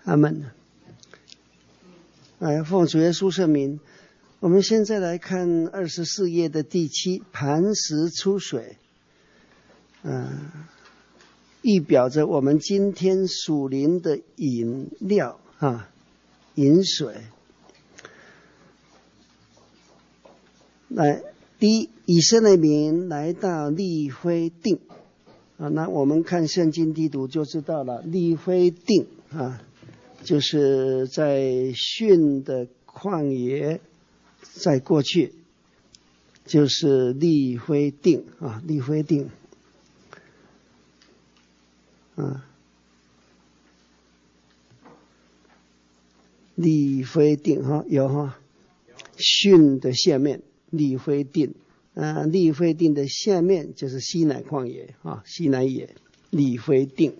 阿们。奉主耶稣圣名，我们现在来看24页的第7，磐石出水。预表着我们今天属灵的饮料饮水。第一，以色列民来到利非定那我们看圣经地图就知道了，利非定就是在逊的旷野，在过去就是利非定利非定利非定有逊的下面利非定利非定的下面就是西乃旷野西乃野利非定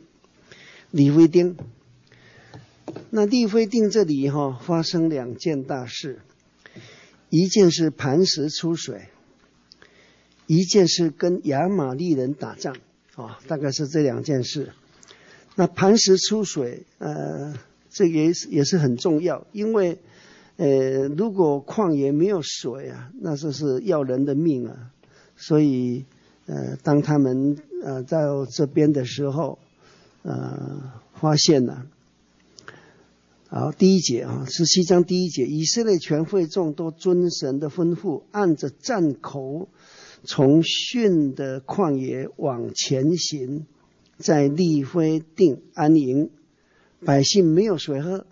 那利非定这里发生2件大事，一件是磐石出水，一件是跟亚玛力人打仗大概是这2件事。那磐石出水这也是很重要，因为如果旷野没有水那就是要人的命所以当他们到这边的时候发现了好，第1节17章第1节，以色列全会众都遵神的吩咐，按着站口从逊的旷野往前行，在利非定安营，百姓没有水喝，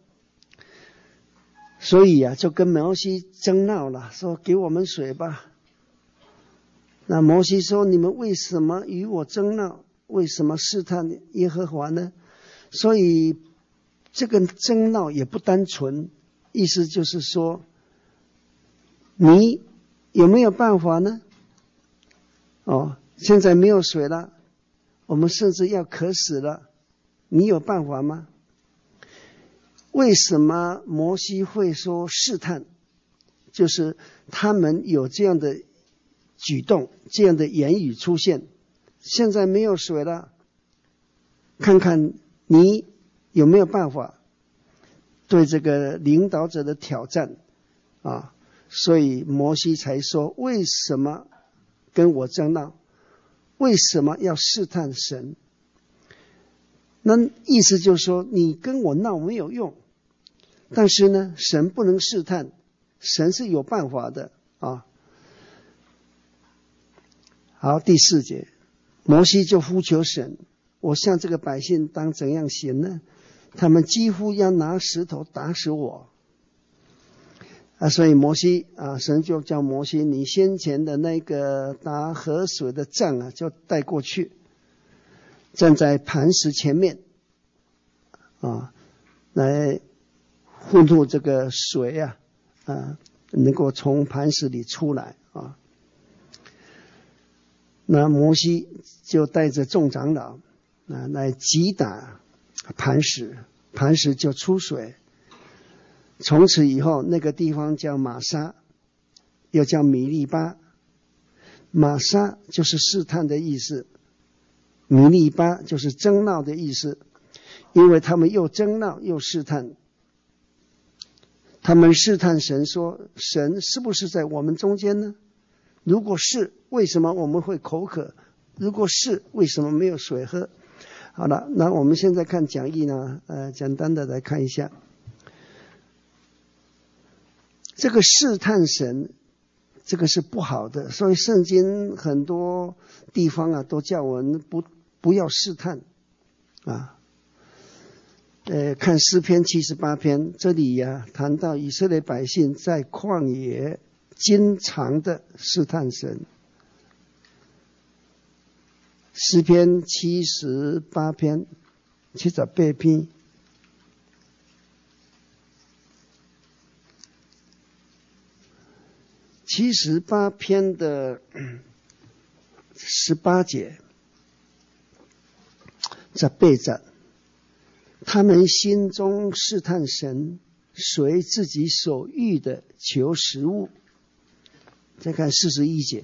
所以就跟摩西争闹了，说给我们水吧。那摩西说，你们为什么与我争闹？为什么试探耶和华呢？所以这个争闹也不单纯，意思就是说，你有没有办法呢？现在没有水了，我们甚至要渴死了，你有办法吗？为什么摩西会说试探？就是他们有这样的举动，这样的言语出现。现在没有水了，看看你有没有办法？对这个领导者的挑战所以摩西才说，为什么跟我争闹？为什么要试探神？那意思就是说，你跟我闹没有用，但是呢，神不能试探，神是有办法的好，第4节，摩西就呼求神，我向这个百姓当怎样行呢？他们几乎要拿石头打死我所以摩西神就叫摩西，你先前的那个打河水的杖就带过去，站在磐石前面来糊弄这个水能够从磐石里出来那摩西就带着众长老来击打磐石，磐石就出水。从此以后，那个地方叫玛撒，又叫米利巴。玛撒就是试探的意思，米利巴就是争闹的意思，因为他们又争闹又试探。他们试探神说，神是不是在我们中间呢？如果是，为什么我们会口渴？如果是，为什么没有水喝？好了，那我们现在看讲义呢简单的来看一下。这个试探神，这个是不好的，所以圣经很多地方都叫我们不要试探看诗篇78篇，这里谈到以色列百姓在旷野经常的试探神。诗篇78篇78篇78篇的18节，这背着他们心中试探神，随自己所欲的求食物。再看41节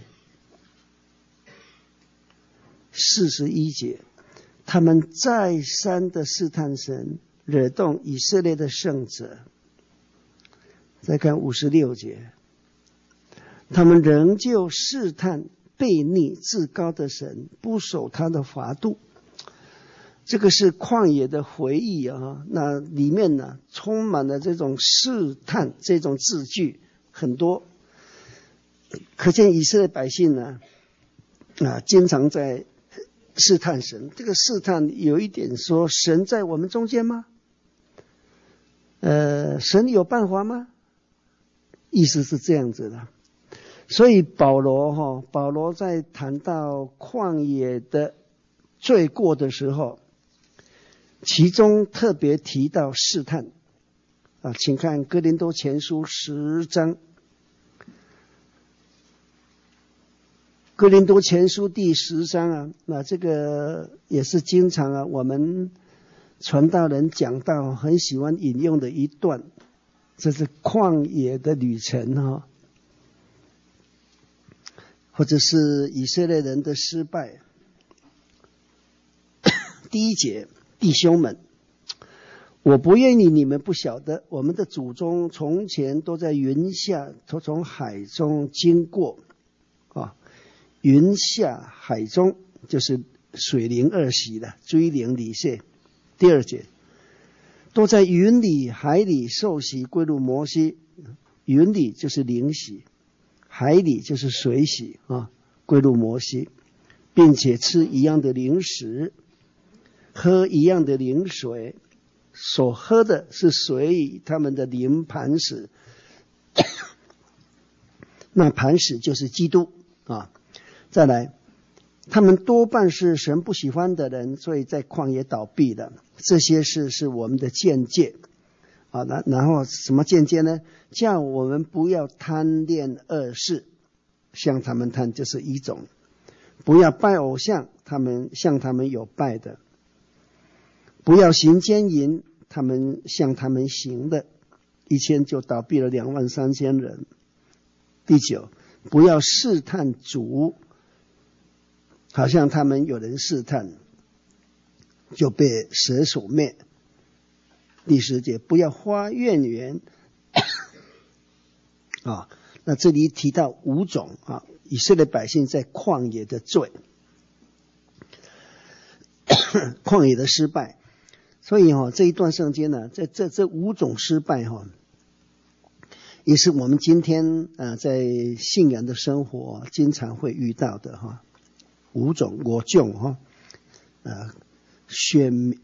，41节，他们再三的试探神， 惹动以色列的圣者。再看56节，他们仍旧试探悖逆至高的神，不守他的法度。这个是旷野的回忆啊，那里面呢充满了这种试探这种字句很多，可见以色列百姓呢经常在试探神。这个试探有一点说，神在我们中间吗？神有办法吗？意思是这样子的。所以保罗在谈到旷野的罪过的时候，其中特别提到试探请看哥林多前书10章，哥林多前书第10章那这个也是经常我们传道人讲到很喜欢引用的一段，这是旷野的旅程或者是以色列人的失败。第1节，弟兄们，我不愿意你们不晓得，我们的祖宗从前都在云下，都从海中经过云下海中就是水灵二洗的追灵礼谢。第2节，都在云里海里受洗归入摩西，云里就是灵洗，海里就是水洗归入摩西，并且吃一样的灵食，喝一样的灵水，所喝的是随他们的灵磐石，那磐石就是基督再来，他们多半是神不喜欢的人，所以在旷野倒闭的。这些事是我们的见解然后什么见解呢？叫我们不要贪恋恶事，向他们贪，就是一种；不要拜偶像，向他们有拜的；不要行奸淫，向他们行的，1000就倒闭了23000人。第9，不要试探主，好像他们有人试探就被蛇所灭。第10节，不要发怨言那这里提到5种以色列百姓在旷野的罪旷野的失败。所以这一段圣经呢，这5种失败也是我们今天在信仰的生活经常会遇到的5种5种选民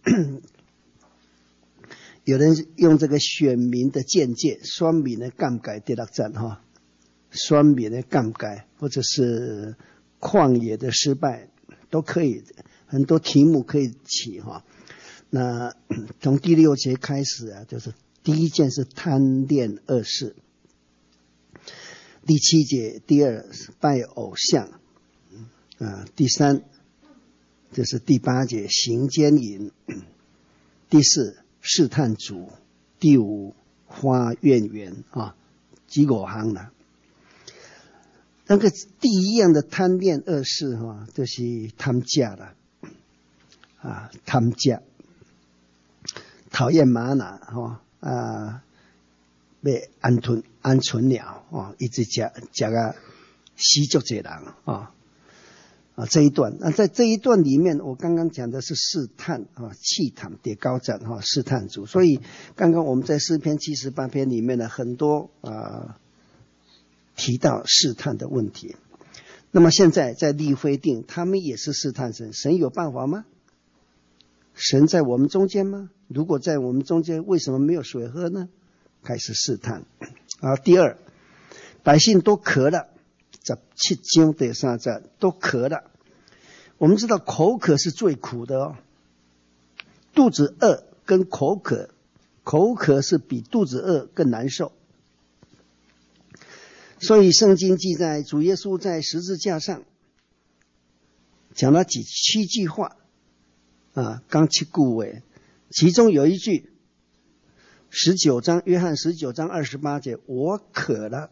有人用这个选民的见解，选民的感慨第6站选民的感慨，或者是旷野的失败都可以，很多题目可以起那从第6节开始就是第1件是贪恋恶事，第7节第2是拜偶像第3就是第8节行奸淫，第4试探主，第5发怨言几5行了。那个第1样的贪恋恶事就是贪价了贪价，讨厌玛拿被鹌鹑鸟一直吃到死足多人这一段在这一段里面，我刚刚讲的是试探气探跌高站试探主。所以刚刚我们在诗篇78篇里面呢，很多提到试探的问题。那么现在在利非定，他们也是试探神，神有办法吗？神在我们中间吗？如果在我们中间，为什么没有水喝呢？开始试探第2，百姓都渴了，17章第3节都渴了。我们知道口渴是最苦的肚子饿跟口渴是比肚子饿更难受。所以圣经记载主耶稣在十字架上讲了7句话刚7句话，其中有一句19章约翰19章28节，我渴了。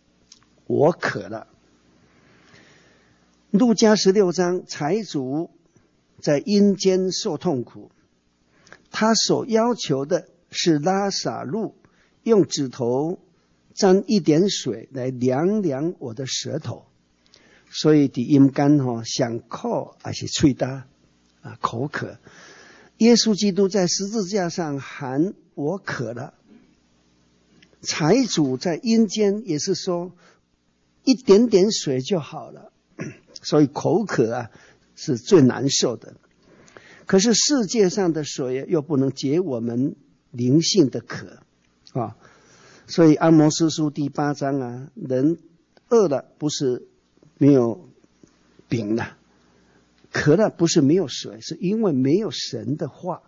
路加16章财主在阴间受痛苦， 他所要求的是拉撒路用指头沾一点水来凉凉我的舌头，所以伫阴间上口还是喙焦口渴。耶稣基督在十字架上喊我渴了，财主在阴间也是说一点点水就好了，所以口渴是最难受的。可是世界上的水又不能解我们灵性的渴所以阿摩司书第8章人饿了不是没有饼了，渴了不是没有水，是因为没有神的话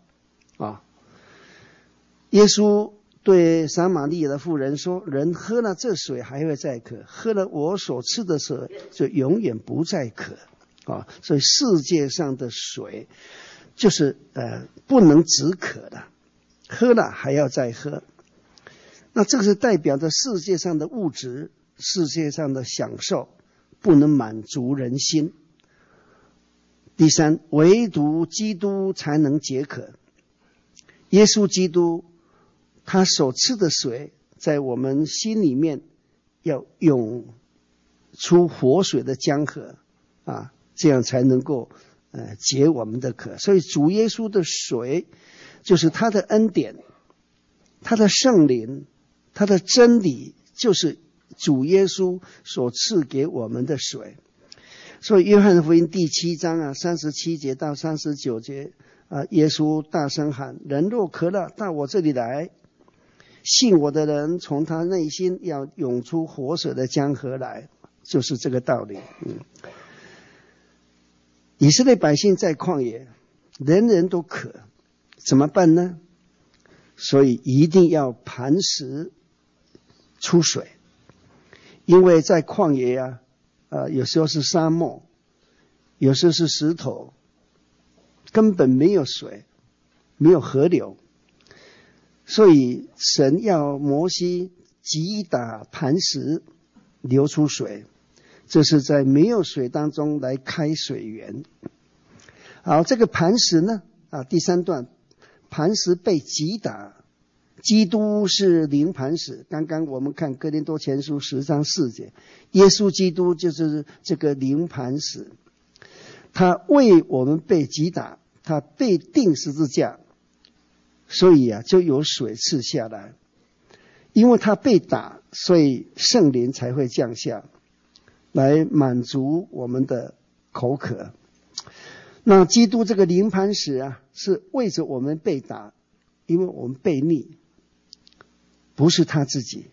耶稣对撒玛利亚的妇人说，人喝了这水还会再渴，喝了我所赐的水就永远不再渴所以世界上的水就是不能止渴的，喝了还要再喝。那这个是代表着世界上的物质，世界上的享受不能满足人心。第三，唯独基督才能解渴。耶稣基督他所赐的水在我们心里面要涌出活水的江河这样才能够解我们的渴。所以主耶稣的水就是他的恩典，他的圣灵，他的真理，就是主耶稣所赐给我们的水。所以约翰福音第7章37节到39节耶稣大声喊，人若渴了到我这里来，信我的人从他内心要涌出活水的江河来，就是这个道理。以色列百姓在旷野，人人都渴，怎么办呢？所以一定要磐石出水，因为在旷野有时候是沙漠，有时候是石头，根本没有水，没有河流，所以神要摩西击打磐石流出水，这是在没有水当中来开水源。好，这个磐石呢第3段，磐石被击打，基督是灵磐石。刚刚我们看哥林多前书10章4节，耶稣基督就是这个灵磐石，他为我们被击打，他被钉十字架，所以就有水赐下来。因为他被打，所以圣灵才会降下来满足我们的口渴。那基督这个灵磐石是为着我们被打，因为我们被逆，不是他自己，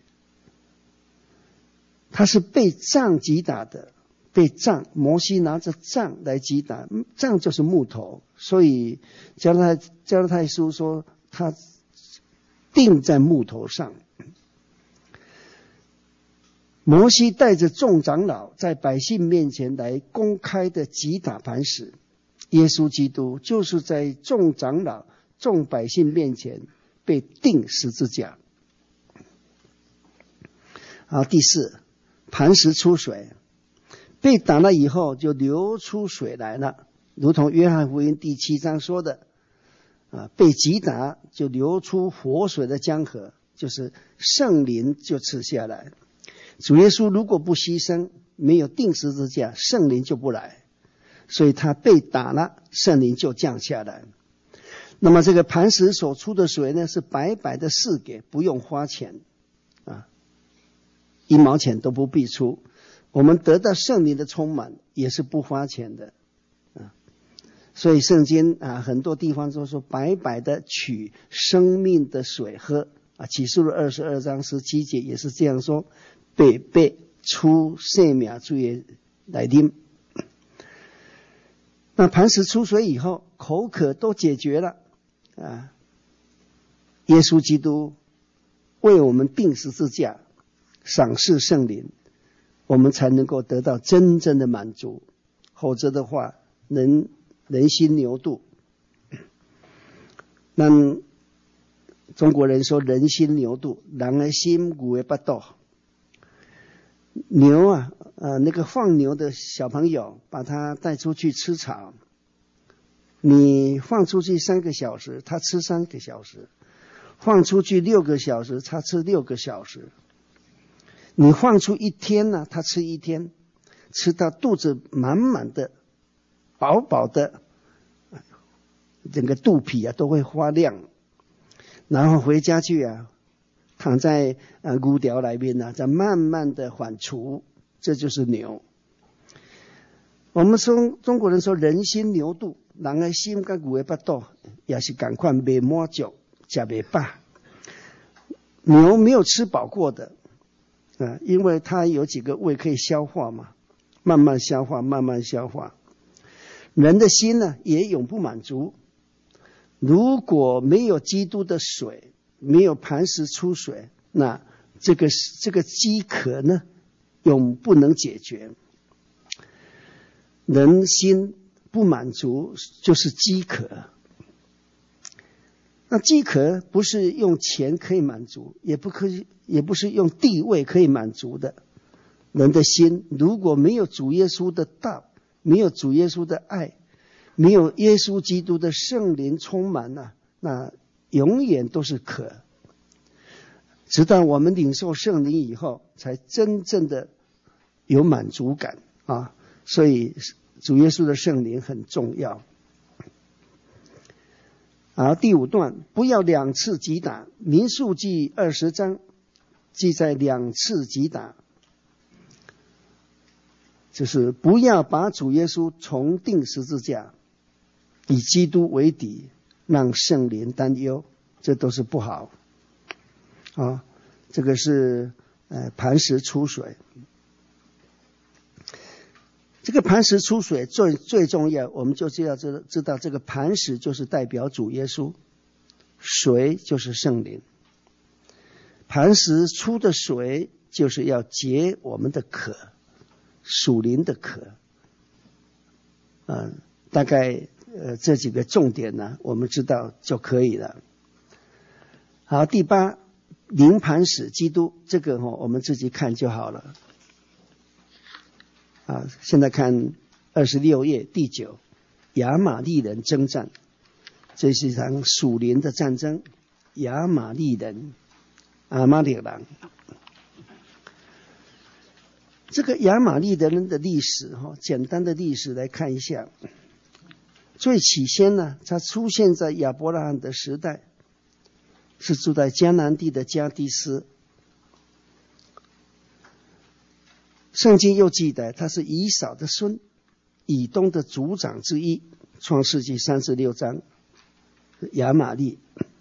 他是被杖击打的。被杖，摩西拿着杖来击打，杖就是木头，所以加拉太书说他钉在木头上。摩西带着众长老在百姓面前来公开的击打磐石，耶稣基督就是在众长老众百姓面前被钉十字架。好，第4，磐石出水，被打了以后就流出水来了，如同约翰福音第7章说的被击打就流出活水的江河，就是圣灵就赐下来。主耶稣如果不牺牲，没有钉十字架，圣灵就不来，所以他被打了，圣灵就降下来。那么这个磐石所出的水呢，是白白的赐给，不用花钱1毛钱都不必出。我们得到圣灵的充满也是不花钱的所以圣经很多地方都说白白的取生命的水喝启示录22章17节也是这样说，白白出生命水来啉。那磐石出水以后，口渴都解决了耶稣基督为我们钉十字架，赏赐圣灵，我们才能够得到真正的满足，否则的话人心牛肚。那中国人说人心牛肚，人的心牛的巴肚。牛那个放牛的小朋友把他带出去吃草你放出去3个小时，他吃3个小时；放出去6个小时，他吃6个小时。你放出1天呢，他吃1天，吃到肚子满满的、饱饱的，整个肚皮啊都会发亮。然后回家去啊，躺在牛条里面啊，再慢慢的反刍，这就是牛。我们说中国人说人心牛肚，人的心跟牛的腹肚也是同款，未满足，吃不饱。牛没有吃饱过的，因为它有几个胃可以消化嘛，慢慢消化，慢慢消化。人的心呢也永不满足。如果没有基督的水，没有磐石出水，那这个饥渴呢永不能解决。人心不满足就是饥渴。那饥渴不是用钱可以满足，也不是用地位可以满足的。人的心如果没有主耶稣的道，没有主耶稣的爱，没有耶稣基督的圣灵充满了，那永远都是渴。直到我们领受圣灵以后，才真正的有满足感啊！所以主耶稣的圣灵很重要。好，第5段，不要2次击打。民数记20章记载2次击打，就是不要把主耶稣重钉十字架，以基督为敌，让圣灵担忧，这都是不好啊。这个是磐石出水。这个磐石出水最重要，我们就是要知道这个磐石就是代表主耶稣，水就是圣灵。磐石出的水就是要解我们的渴，属灵的渴。大概这几个重点呢，我们知道就可以了。好，第8，灵磐石基督，这个我们自己看就好了。现在看26页第9，亚玛力人征战，这是一场属灵的战争。亚玛力人，阿玛力人，这个亚玛力人的历史简单的历史来看一下。最起先呢，它出现在亚伯拉罕的时代，是住在迦南地的迦迪斯。圣经又记载他是以扫的孙，以东的族长之一。创世纪36章，亚玛力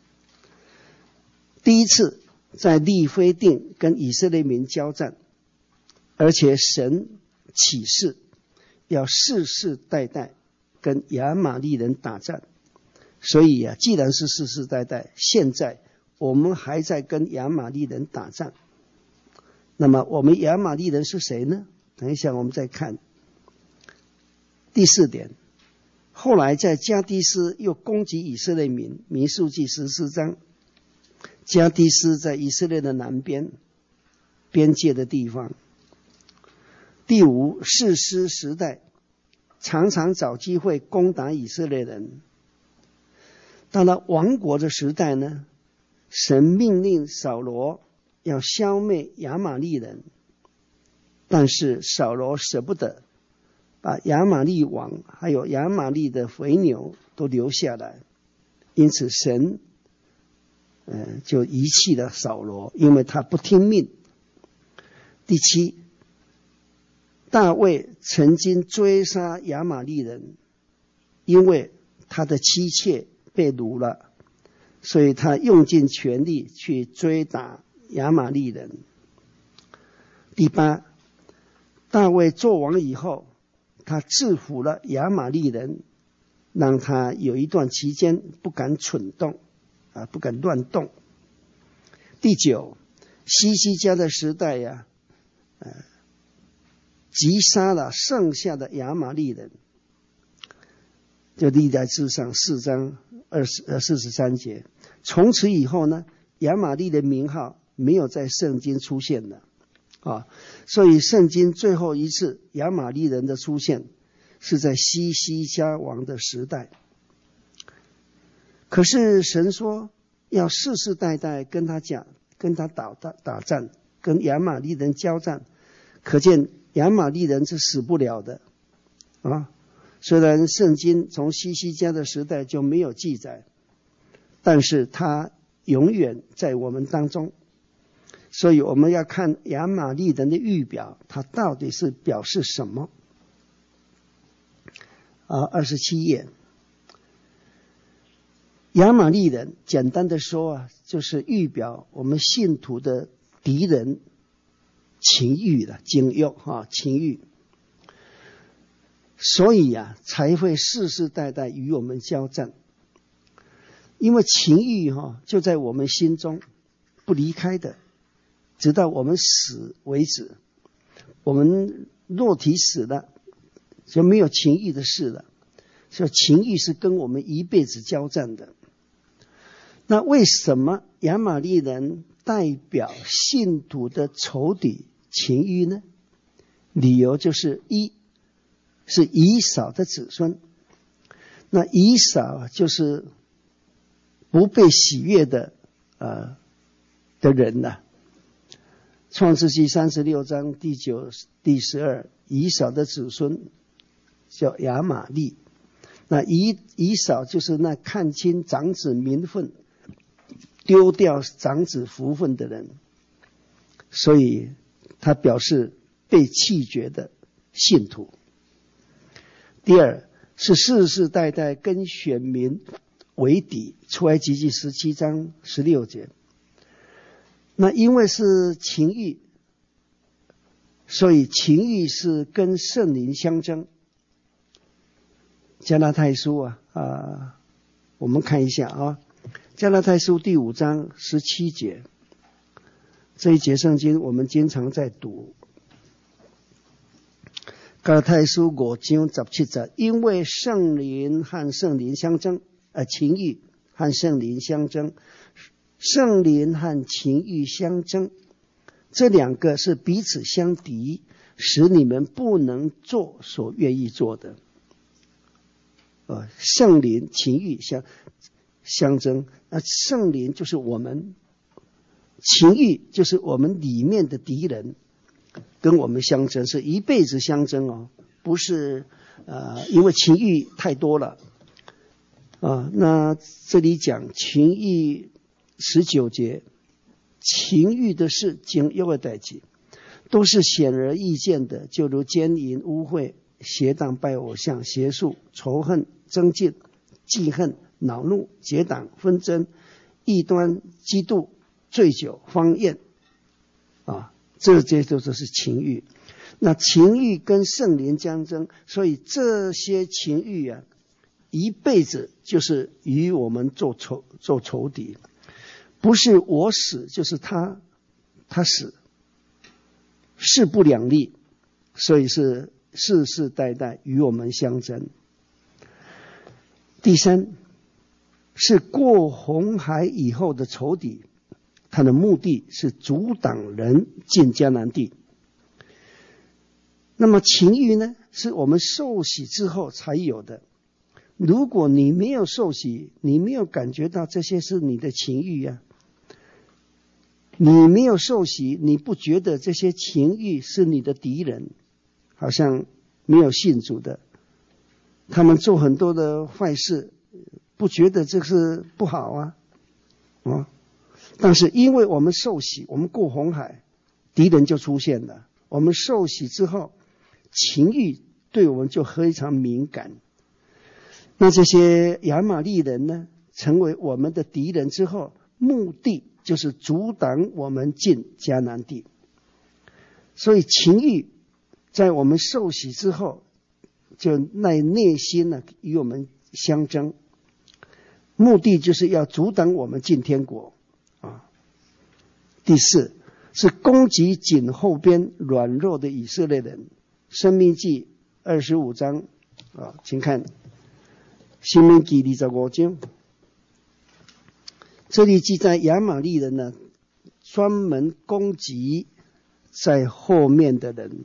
第一次在利非定跟以色列民交战，而且神启示要世世代代跟亚玛力人打仗。所以既然是世世代代，现在我们还在跟亚玛力人打仗。那么我们亚玛力人是谁呢？等一下我们再看。第4点，后来在迦迪斯又攻击以色列民，民数记14章。迦迪斯在以色列的南边边界的地方。第5，士师时代常常找机会攻打以色列人。到了亡国的时代呢，神命令扫罗要消灭亚玛力人，但是扫罗舍不得，把亚玛力王还有亚玛力的肥牛都留下来，因此神就遗弃了扫罗，因为他不听命。第7，大卫曾经追杀亚玛力人，因为他的妻妾被掳了，所以他用尽全力去追打亚玛力人。第8，大卫做王以后，他制服了亚玛力人，让他有一段期间不敢蠢动不敢乱动。第9，西西家的时代击杀了剩下的亚玛力人，就历代志上4章43节。从此以后呢，亚玛力的名号没有在圣经出现了所以圣经最后一次亚玛力人的出现是在西西家王的时代。 可是神说要世世代代跟他打战，跟亚玛力人交战，可见亚玛力人是死不了的啊。虽然圣经从西西家的时代就没有记载，但是他永远在我们当中。所以我们要看亚玛力人的预表，它到底是表示什么？27页，亚玛力人简单的说就是预表我们信徒的敌人情欲的情欲情欲。所以才会世世代代与我们交战，因为情欲就在我们心中不离开的，直到我们死为止。我们肉体死了，就没有情欲的事了，所以情欲是跟我们一辈子交战的。那为什么亚玛力人代表信徒的仇敌情欲呢？理由就是是以扫的子孙。那以扫就是不被喜悦的人创世纪36章第9、第12，以扫的子孙叫亚玛力。那以扫就是那看清长子名分，丢掉长子福分的人，所以他表示被弃绝的信徒。第二是世世代代跟选民为敌，出埃及记17章16节。那因为是情欲，所以情欲是跟圣灵相争。加拉太书我们看一下加拉太书第5章17节，这一节圣经我们经常在读。加拉太书5章17节，因为圣灵和圣灵相争，情欲和圣灵相争，圣灵和情欲相争，这两个是彼此相敌，使你们不能做所愿意做的。圣灵情欲相争，圣灵就是我们，情欲就是我们里面的敌人，跟我们相争，是一辈子相争不是因为情欲太多了那这里讲情欲19节，情欲的事经又的代志，都是显而易见的，就如奸淫、污秽、邪荡、拜偶像、邪术、仇恨、争竞、记恨、恼怒、结党、纷争、异端、嫉妒、醉酒、荒宴这些都是情欲。那情欲跟圣灵相争，所以这些情欲一辈子就是与我们做仇敌，不是我死就是他死，势不两立，所以是世世代代与我们相争。第三是过红海以后的仇敌，他的目的是阻挡人进迦南地。那么情欲呢，是我们受洗之后才有的。如果你没有受洗，你没有感觉到这些是你的情欲你没有受洗，你不觉得这些情欲是你的敌人，好像没有信主的，他们做很多的坏事，不觉得这是不好但是因为我们受洗，我们过红海，敌人就出现了。我们受洗之后，情欲对我们就非常敏感。那这些亚玛力人呢，成为我们的敌人之后，目的就是阻挡我们进迦南地。所以情欲在我们受洗之后，就内心与我们相争，目的就是要阻挡我们进天国第四是攻击颈后边软弱的以色列人。申命记25章请看申命记25章，这里记载亚玛力人呢，专门攻击在后面的人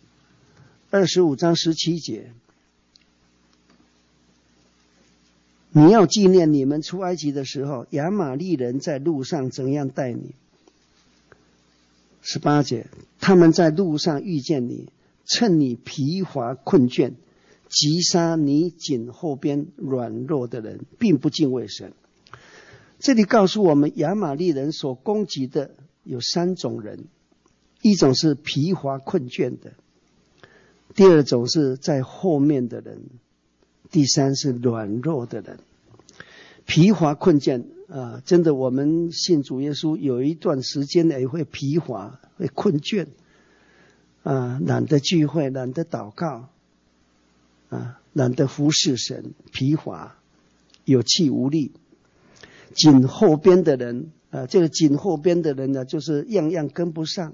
25章17节， 你要纪念你们出埃及的时候，亚玛利人在路上怎样待你。18节，他们在路上遇见你，趁你疲乏困倦，击杀你颈后边软弱的人，并不敬畏神。这里告诉我们，亚玛利人所攻击的有3种人，一种是疲乏困倦的，第二种是在后面的人，第三是软弱的人。疲乏困倦真的我们信主耶稣有一段时间也会疲乏，会困倦懒得聚会，懒得祷告懒得服侍神，疲乏有气无力。颈后边的人这个颈后边的人呢，就是样样跟不上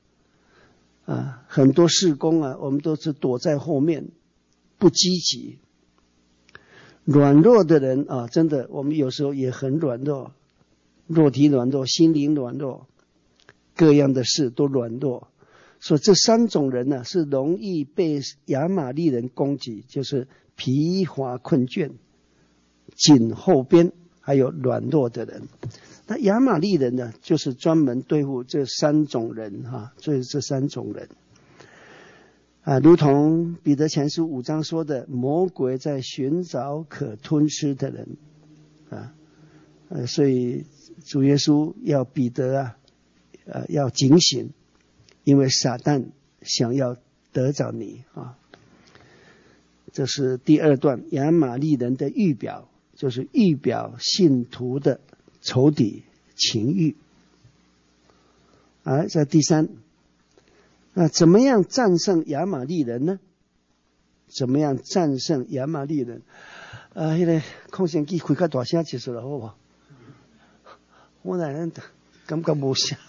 很多事工我们都是躲在后面，不积极。软弱的人真的我们有时候也很软弱，肉体软弱，心灵软弱，各样的事都软弱。所以这3种人呢，是容易被亚玛利人攻击，就是疲乏困倦、颈后边还有软弱的人。那亚玛利人呢，就是专门对付这3种人所以这3种人如同彼得前书5章说的，魔鬼在寻找可吞吃的人所以主耶稣要彼得要警醒，因为撒旦想要得着你这是第2段亚玛利人的预表，就是预表信徒的仇敌情欲。在第3，怎么样战胜亚玛利人呢？怎么样战胜亚玛利人？那个空声机开较大声结束了，好不好？我那人感觉无声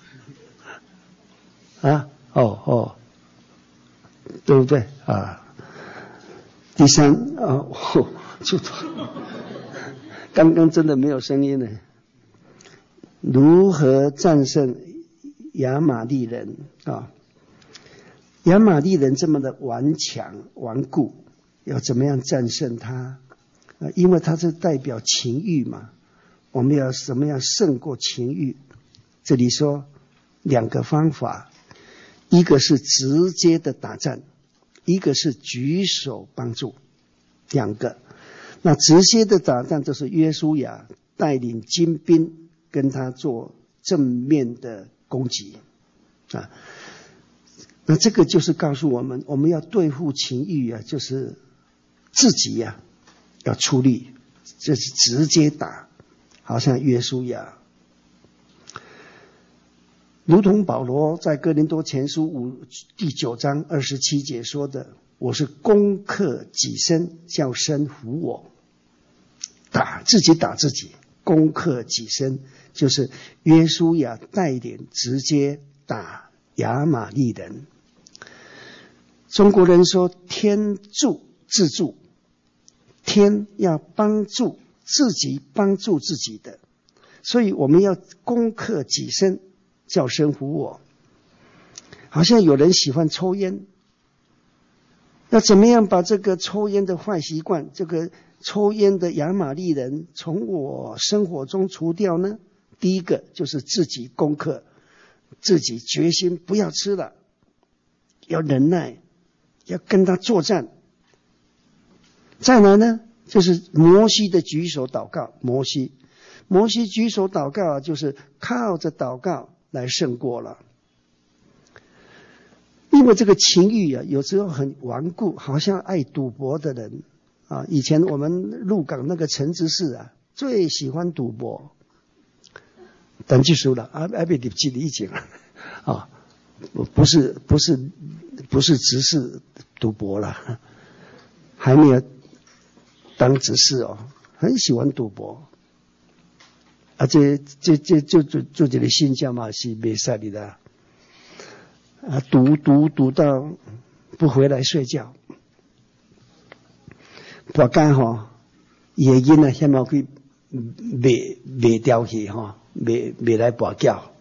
对不对第3就刚刚真的没有声音呢。如何战胜亚玛利人亚玛利人这么的顽强顽固，要怎么样战胜他因为他是代表情欲嘛，我们要怎么样胜过情欲？这里说2个方法，一个是直接的打战，一个是举手帮助，2个。那直接的打战就是约书亚带领精兵跟他做正面的攻击那这个就是告诉我们，我们要对付情欲就是自己要出力，就是直接打，好像约书亚。如同保罗在哥林多前书第9章27节说的，我是攻克己身，叫身服我。自己打自己，攻克己身，就是约书亚带领直接打亚玛利人。中国人说天助自助，天要帮助自己，帮助自己的，所以我们要攻克己身，叫身服我。好像有人喜欢抽烟，要怎么样把这个抽烟的坏习惯，这个抽烟的亚玛利人从我生活中除掉呢？第一个就是自己攻克，自己决心不要吃了，要忍耐，要跟他作战。再来呢，就是摩西的举手祷告。摩西举手祷告就是靠着祷告来胜过了。因为这个情欲有时候很顽固，好像爱赌博的人以前我们鹿港那个陈执事最喜欢赌博，但记住了被入记里讲不是执事赌博了，还没有当执事很喜欢赌博这就这个信教嘛是没使你的赌到不回来睡觉，大家夜间先要去卖掉去卖来跋筊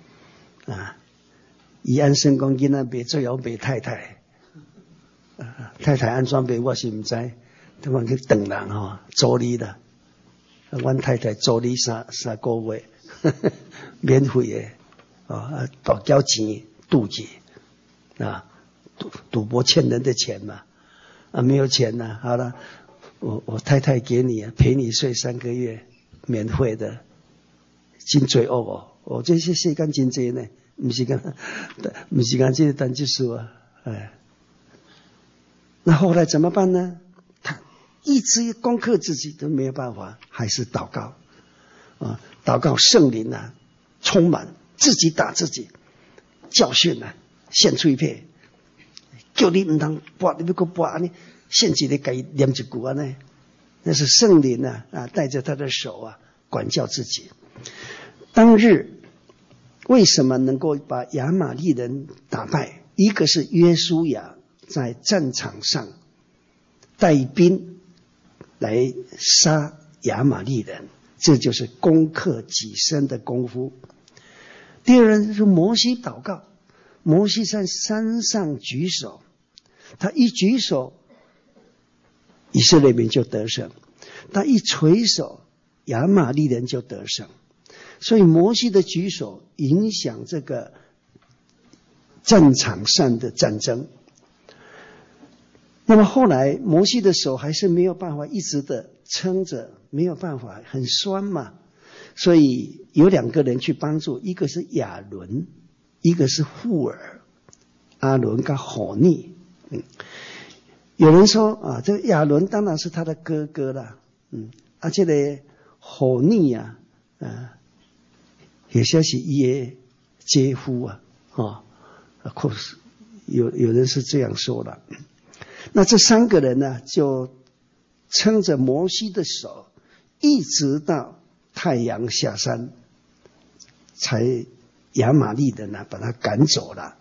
以安生讲囡仔卖最后卖太太太太安怎卖我是不知，他们去等人助理的阮太太租你三个月，免费的倒交钱赌去啊，赌博欠人的钱嘛没有钱了，好了，我太太给你陪你睡3个月，免费的，真罪恶这些世间真济呢，不是讲这个单就是那后来怎么办呢？他一直攻克自己都没有办法，还是祷告祷告圣灵充满，自己打自己，教训献出一片，叫你不能拔，你不给拔呢，献起来该念一句呢，那是圣灵带着他的手管教自己。当日为什么能够把亚玛力人打败？一个是约书亚在战场上带兵来杀亚玛力人，这就是攻克己身的功夫。第二是摩西祷告，摩西在山上举手，他一举手，以色列民就得胜；他一垂手，亚玛力人就得胜。所以摩西的举手影响这个战场上的战争。那么后来摩西的手还是没有办法一直的撑着，没有办法，很酸嘛，所以有2个人去帮助，一个是亚伦，一个是户尔，阿伦跟火逆。有人说这个亚伦当然是他的哥哥啦，这个火逆也像是他的姐夫有人是这样说的。那这3个人呢，就撑着摩西的手，一直到太阳下山，才亚玛力人把他赶走了。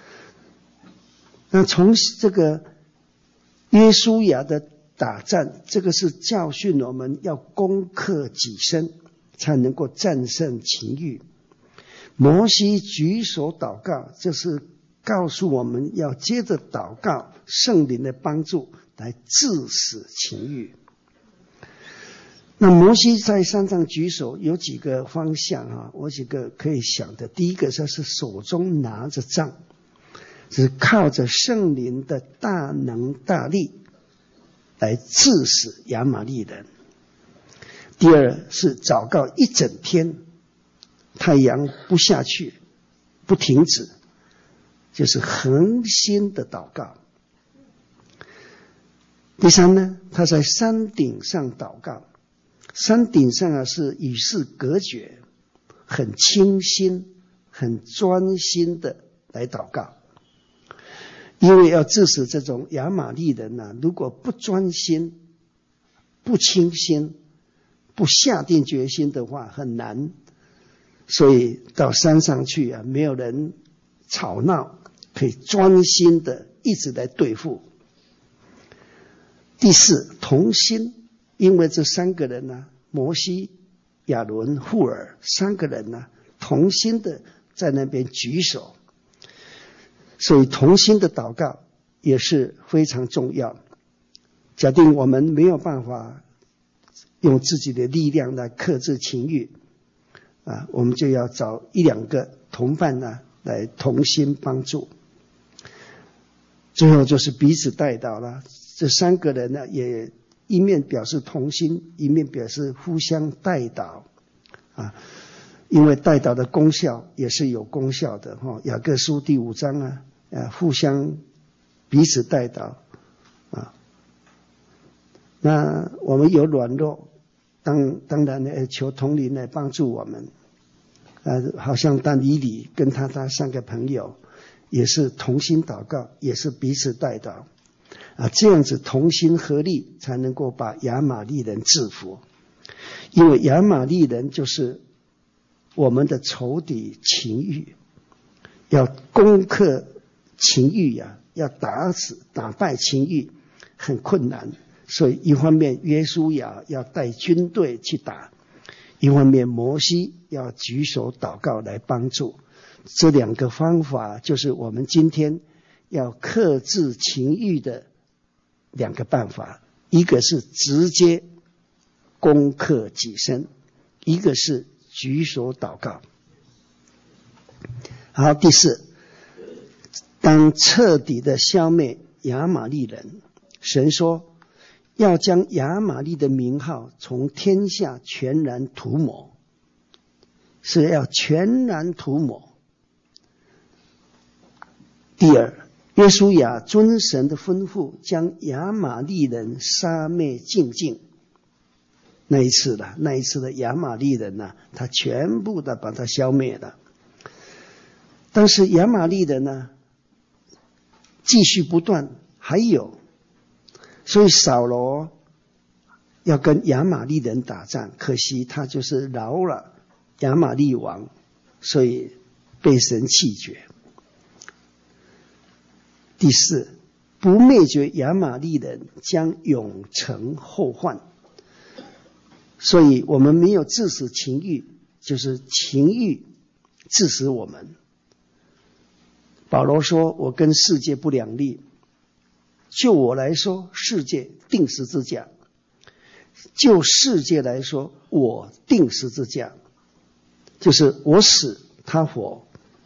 那从这个约书亚的打战，这个是教训我们要攻克己身，才能够战胜情欲。摩西举手祷告，这是告诉我们要接着祷告圣灵的帮助来治死情欲。那摩西在山上举手有几个方向我几个可以想的。第一个就是手中拿着杖，是靠着圣灵的大能大力来治死亚玛力人。第二是祷告一整天，太阳不下去，不停止，就是恒心的祷告。第三呢，他在山顶上祷告，山顶上是与世隔绝，很清心很专心的来祷告。因为要治死这种亚玛力人如果不专心不清心不下定决心的话很难，所以到山上去没有人吵闹，可以专心的一直来对付。第四，同心，因为这3个人摩西、亚伦、户尔3个人同心的在那边举手，所以同心的祷告也是非常重要。假定我们没有办法用自己的力量来克制情欲我们就要找1-2个同伴来同心帮助。最后就是彼此代祷了。这3个人也一面表示同心，一面表示互相代祷因为代祷的功效也是有功效的雅各书第5章互相彼此代祷那我们有软弱，当然求同灵来帮助我们好像但以理跟他3个朋友也是同心祷告，也是彼此代祷这样子同心合力才能够把亚玛力人制服。因为亚玛力人就是我们的仇敌情欲，要攻克情欲要打败情欲很困难。所以一方面约书亚要带军队去打，一方面摩西要举手祷告来帮助。这2个方法就是我们今天要克制情欲的2个办法。一个是直接攻克己身，一个是举手祷告。好，第四，当彻底的消灭亚玛力人，神说要将亚玛力的名号从天下全然涂抹，是要全然涂抹。第二，约书亚遵神的吩咐，将亚玛力人杀灭净尽。那一次的亚玛力人呢，他全部的把他消灭了。但是亚玛力人呢，继续不断，还有，所以扫罗要跟亚玛力人打仗，可惜他就是饶了亚玛力王，所以被神弃绝。第四，不灭绝亚玛力人将永成后患。所以我们没有致死情欲，就是情欲致死我们。保罗说，我跟世界不两立，就我来说，世界定十字架；就世界来说，我定十字架，就是我死他活，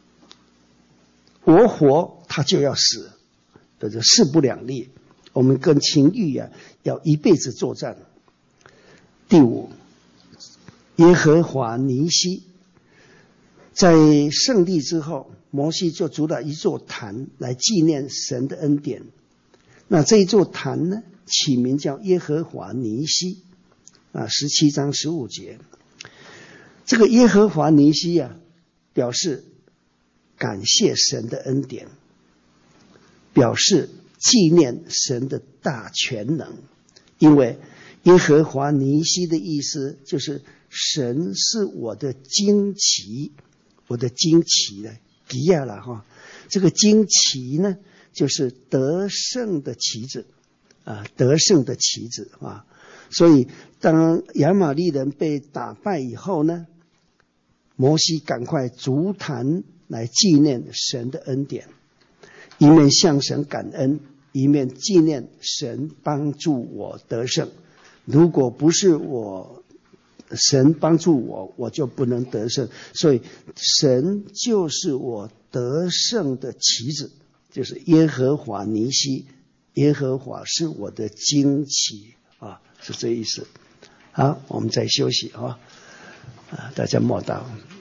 我活他就要死，这就势不两立。我们跟情欲要一辈子作战。第五，耶和华尼西，在胜利之后，摩西就筑了一座坛来纪念神的恩典。那这一座坛呢，起名叫耶和华尼西，17章15节。这个耶和华尼西表示感谢神的恩典，表示纪念神的大全能。因为耶和华尼西的意思就是神是我的旌旗，我的旌旗呢，比亚了哈。这个旌旗呢，就是得胜的旗子得胜的旗子所以当亚玛力人被打败以后呢，摩西赶快筑坛来纪念神的恩典，一面向神感恩，一面纪念神帮助我得胜。如果不是神帮助我，我就不能得胜。所以神就是我得胜的旗子，就是耶和华尼西，耶和华是我的旌旗是这意思。好，我们再休息大家默祷。